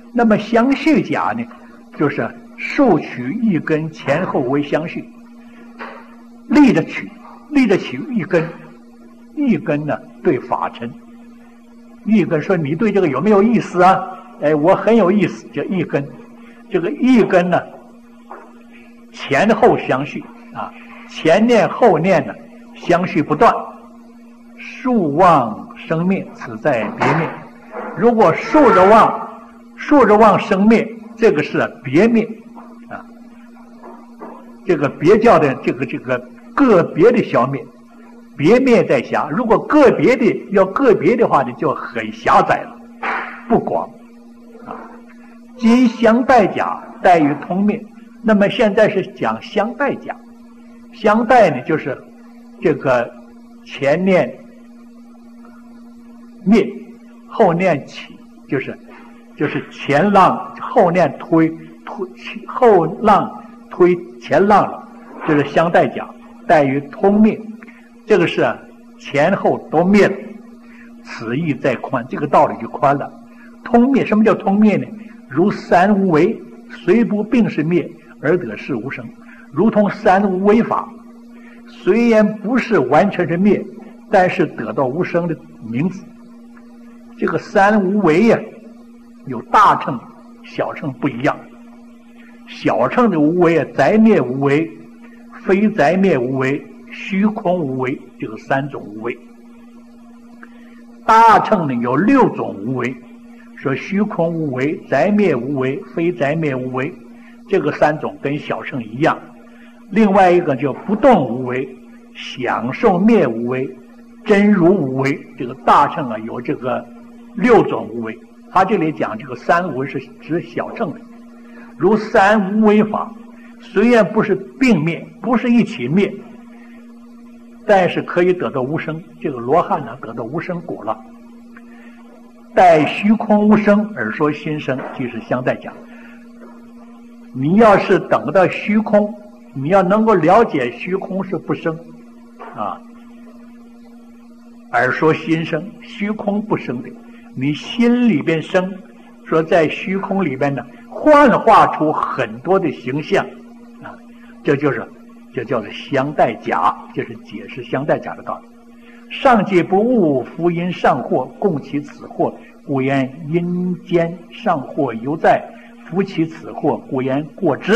那么相续甲呢，就是竖取一根前后为相续，立着取一根，一根呢对法尘，一根说你对这个有没有意思啊？哎，我很有意思，叫一根。这个一根呢，前后相续啊，前念后念呢相续不断，竖望生灭，此在别灭。如果竖着望生灭，这个是别灭啊，这个别教的这个个别的消灭，别灭在狭。如果个别的话呢，就很狭窄了，不广啊。今相待甲待于通灭，那么现在是讲相待甲。相待呢，就是这个前念灭，后念起，就是前浪后念推后浪推前浪了，就是相待甲待于通灭，这个是前后都灭了，此意再宽，这个道理就宽了。通灭，什么叫通灭呢？如三无为，虽不并是灭，而得是无生，如同三无为法，虽然不是完全是灭，但是得到无生的名字。这个三无为呀，有大乘小乘不一样。小乘的无为啊，宅灭无为，非宅灭无为，虚空无为，这个三种无为。大乘呢有6种无为，说虚空无为，宅灭无为，非宅灭无为，这个3种跟小乘一样。另外一个叫不动无为，享受灭无为，真如无为。这个大乘啊有这个6种无为，他这里讲这个三无是指小乘的。如三无为法，虽然不是并灭，不是一起灭，但是可以得到无生。这个罗汉呢得到无生果了。待虚空无生而说心生，即是相待讲。你要是等到虚空，你要能够了解虚空是不生啊，而说心生，虚空不生的，你心里边生，说在虚空里边呢幻化出很多的形象啊，这叫做相待假，就是解释相待假的道理。上界不悟，福因上惑，共其此惑，故言阴间上惑犹在，福其此惑，故言过之。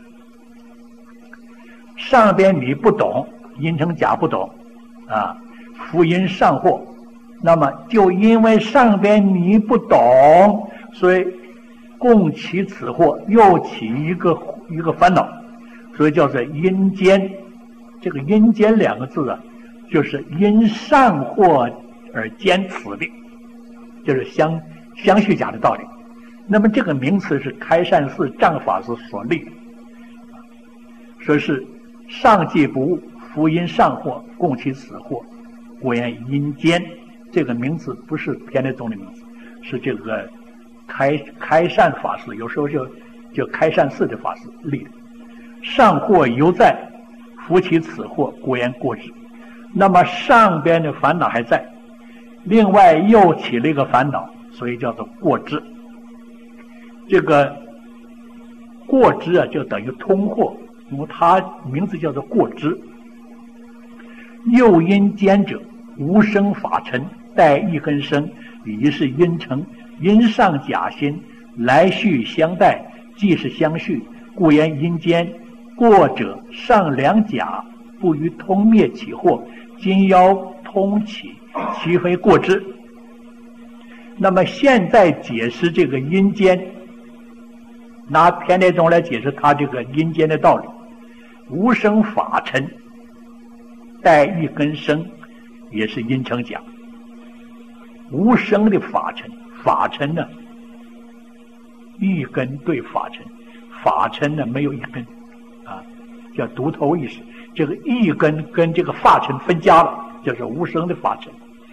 上边你不懂，阴成假不懂啊，福因上惑，那么就因为上边你不懂，所以共起此惑，又起一个烦恼，所以叫做阴间。这个阴间2个字啊，就是因上惑而兼此的，就是相续假的道理。那么这个名词是开善寺丈法师所立的，说是上界不悟，福因上惑，共其此惑，故言阴间。这个名字不是偏台宗的名字，是这个开善法师，有时候就开善寺的法师立的。上惑犹在，福其此惑，故言过之。那么上边的烦恼还在，另外又起了一个烦恼，所以叫做过之。这个过之啊，就等于通惑，因为它名字叫做过之。又因间者，无生法尘，待一根生，已是因成，因上假心，来续相待，既是相续，故言阴间。过者上2假，不于通灭起惑，今要通起，其非过之。那么现在解释这个阴间，拿偏台宗来解释他这个阴间的道理。无生法尘，待一根生，也是阴成假。无生的法尘，法尘呢，一根对法尘，法尘呢没有一根啊，叫独头意识。这个一根跟这个法尘分家了，叫做无生的法尘。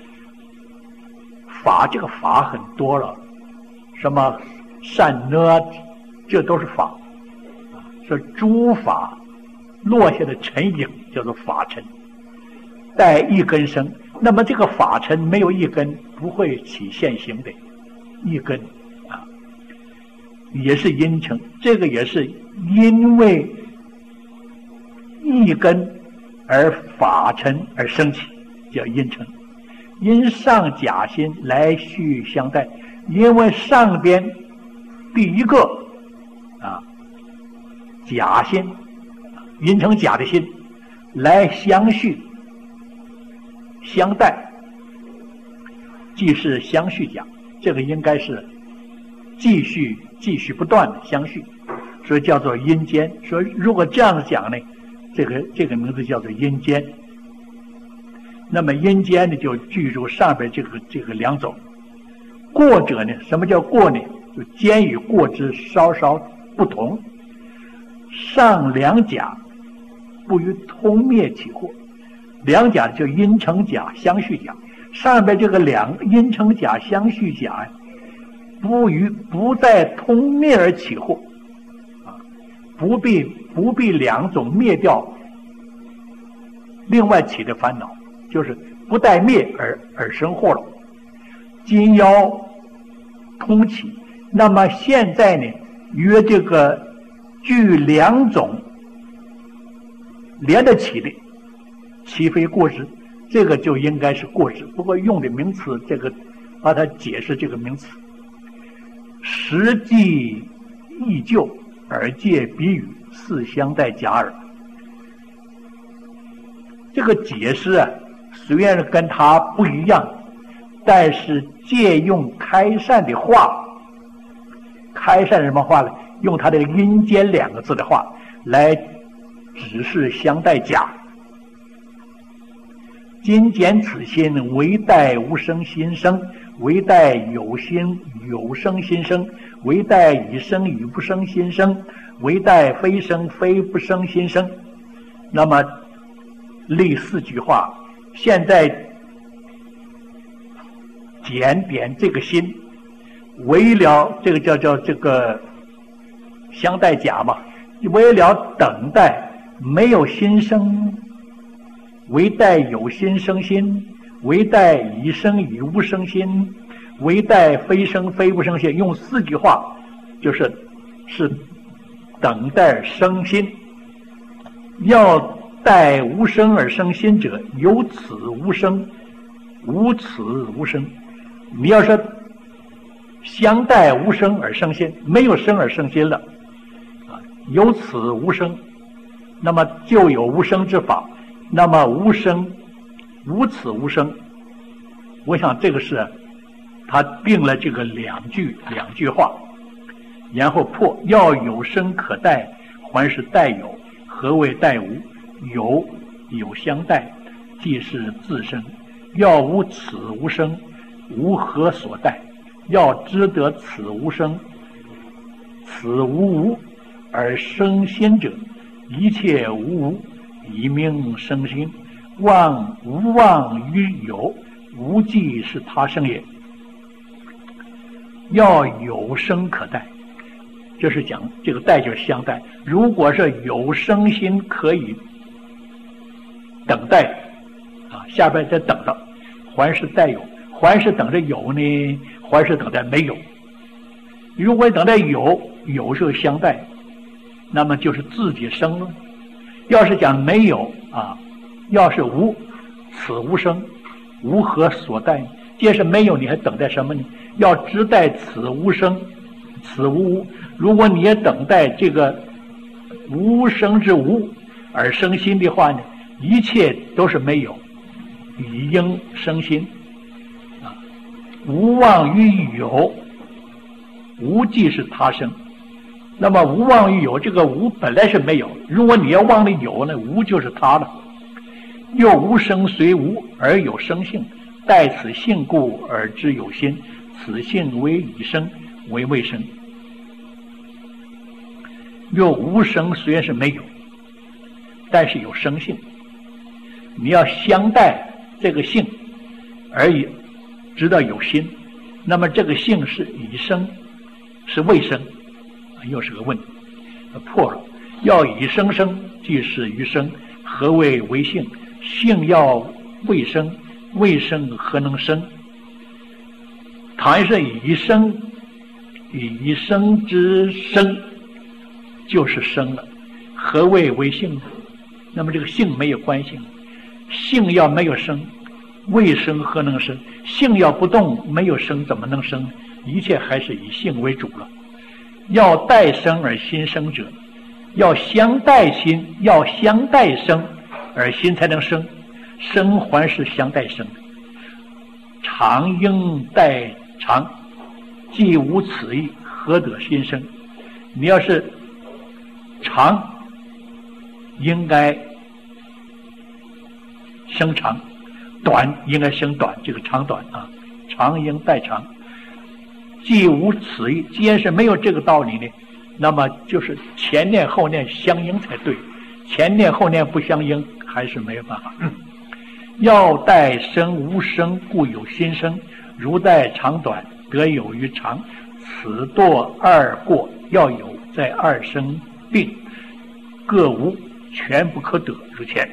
法，这个法很多了，什么善呢，这都是法。说诸法落下的尘影叫做法尘，待一根生。那么这个法尘没有一根，不会起现行的一根啊。 也是因成，这个也是因为一根而法尘而生起，叫因成。因上假心来续相待，因为上边第一个假心，因成假的心来相续相待，即是相续假，这个应该是继续不断的相续，所以叫做阴间。所以如果这样子讲呢，这个名字叫做阴间。那么阴间呢，就具足上边这个两种。过者呢，什么叫过呢？就间与过之稍稍不同。上两甲不于通灭起惑，两甲就阴成甲相续甲，上边这个阴成甲相续甲不在通灭而起惑不必两种灭掉另外起的烦恼，就是不待灭而生惑了。今要通起，那么现在呢，约这个具两种连得起的，其非过失，这个就应该是过失。不过用的名词，这个把它解释这个名词，实际依旧而借比喻，似相待假耳。这个解释虽然跟它不一样，但是借用开善的话，开善什么话呢？用它的阴间两个字的话来指示相待假。今见此心唯待无生心生，唯待有心有生心生，唯待已生与不生心生，唯待非生非不生心生。那么例四句话，现在检点这个心，为了这个叫这个相待假嘛，为了等待没有心生，唯待有心生心，唯待已生与无生心，唯待非生非不生心。用四句话就是等待生心。要待无生而生心者，有此无生，无此无生。你要说相待无生而生心，没有生而生心了有此无生，那么就有无生之法。那么无生无此无生，我想这个是他定了这个两句话，然后破要有生可待，还是待有。何谓待无？有相待，即是自生。要无此无生，无何所待？要知得此无生，此无无而生心者，一切无无以名生心。妄无妄于有，无即是他生也。要有生可待，就是讲这个待就是相待。如果是有生心可以等待下边再等着，还是待有，还是等着有呢，还是等待没有。如果等待有是相待，那么就是自己生了。要是讲没有要是无，此无生，无何所待？既是没有，你还等待什么呢？要知待此无生，此无无。如果你也等待这个无生之无而生心的话呢，一切都是没有，以应生心无妄于有，无即是他生。那么无妄于有，这个无本来是没有，如果你要忘了有呢，无就是他了。又无生虽无而有生性，待此性故而知有心，此性为已生，为未生。又无生虽然是没有，但是有生性，你要相待这个性而已，知道有心，那么这个性是已生是未生，又是个问题，破了。要以生生，即是于生。何谓为性？性要未生，未生何能生？倘若是已生， 以生之生就是生了。何谓为性呢？那么这个性没有关系，性要没有生，未生何能生？性要不动，没有生怎么能生？一切还是以性为主了。要待生而心生者，要相待心，要相待生而心才能生，生还是相待生。常应待常，既无此意，何得心生？你要是常，应该生长，短应该生短，这个长短啊，常应待长。既无此意，既然是没有这个道理呢，那么就是前念后念相应才对，前念后念不相应还是没有办法。要待生无生，故有心生，如待长短，得有于长，此堕二过，要有在二生病，各无，全不可得，如前。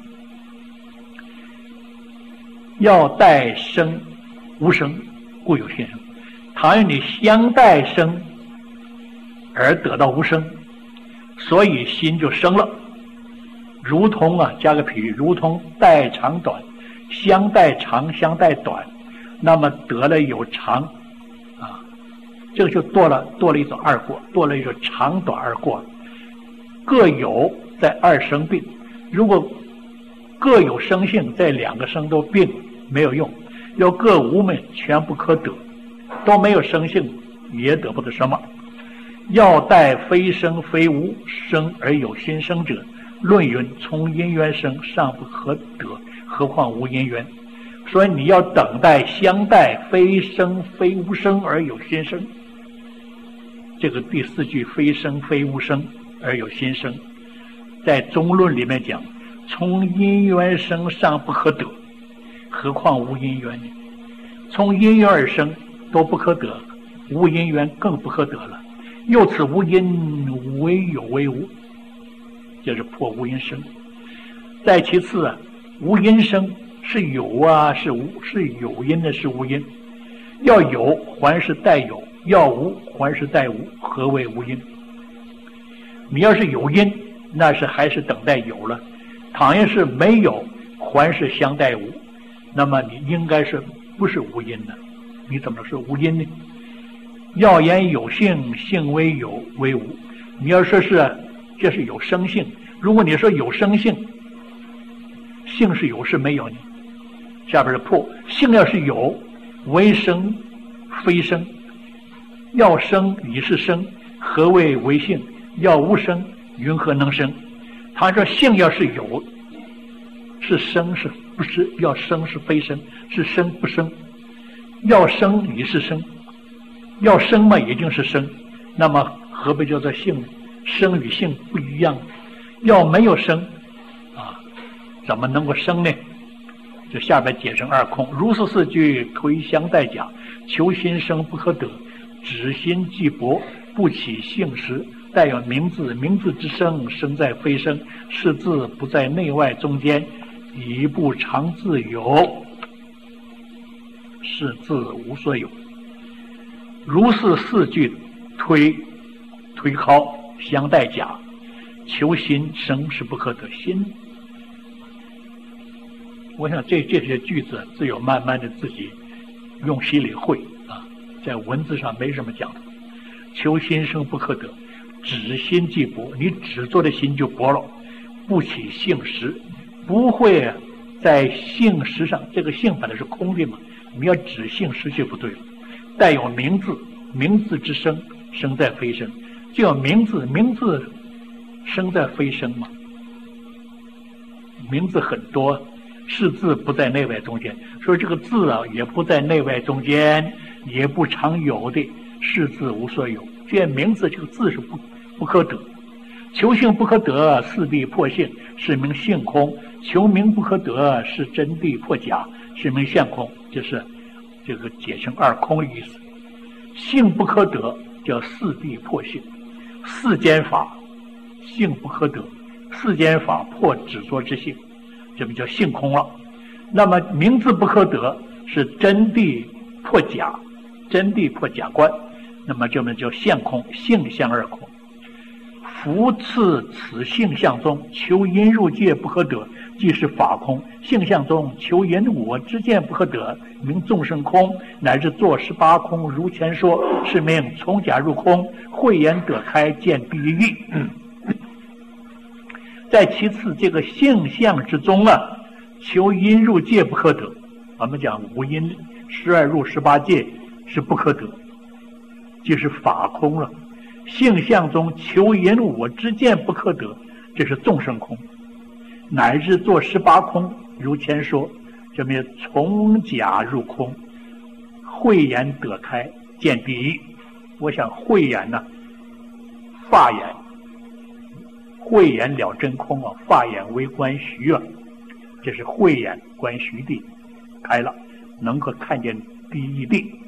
要待生无生，故有心生。倘若你相待生而得到无生，所以心就生了。如同加个譬喻，如同待长短，相待长，相待短，那么得了有长这个就堕了一种二过，堕了一种长短二过，各有在二生病。如果各有生性，在两个生都病没有用，要各无门，全不可得，都没有生性也得不得什么。要待非生非无生而有心生者，论云从因缘生，尚不可得，何况无因缘。所以你要等待相待非生非无生而有心生，这个第四句非生非无生而有心生，在中论里面讲，从因缘生尚不可得，何况无因缘呢？从因缘而生都不可得，无因缘更不可得了。又此无因为有为无，就是破无因生。再其次无因生是有是无，是有因的是无因。要有还是带有，要无还是带无，何谓无因？你要是有因，那是还是等待有了。倘若是没有，还是相待无，那么你应该是不是无因的？你怎么是无因呢？要言有性，性为有为无。你要说是这是有生性，如果你说有生性，性是有是没有呢？下边是破，性要是有，为生非生，要生已是生，何谓为性？要无生，云何能生？他说性要是有，是生是不是？要生是非生，是生不生？要生已是生，要生嘛已经是生，那么何必叫做性呢？生与性不一样。要没有生怎么能够生呢？这下边解成二空。如是四句推相待假，求心生不可得，止心既薄，不起性实，带有名字，名字之生，生在非生，是字不在内外中间，以不常自有，是字无所有。如是四句推敲相待假，求心生是不可得。心，我想这些句子只有慢慢的自己用心里会在文字上没什么讲的。求心生不可得，止心既薄，你只做的心就薄了，不起性实，不会在性实上，这个性本来是空的嘛，你要止性实就不对了。带有名字，名字之生，生在非生，就有名字，名字生在非生嘛。名字很多，是字不在内外中间，所以这个字也不在内外中间，也不常有的，是字无所有。这名字这个字是不可得。求性不可得，四谛破性，是名性空；求名不可得，是真谛破假，是名相空。就是这个解成二空的意思。性不可得叫四谛破性，世间法性不可得，世间法破执着之性，这个叫性空了。那么名字不可得是真谛破假，真谛破假观。 那么就现空，性相二空。夫次此性相中，求因入界不可得，即是法空。性相中求因我之见不可得，名众生空，乃至作18空。如前说，是名从假入空，慧眼得开，见地狱。在其次，这个性相之中啊，求因入界不可得。我们讲五因12入18界是不可得，就是法空了。性相中求因我之见不可得，这是众生空，乃至作18空。如前说，这名从假入空，慧眼得开，见地狱。我想慧眼呢，法眼，慧眼了真空啊，法眼为观虚啊，这是慧眼观虚地开了，能够看见第一地。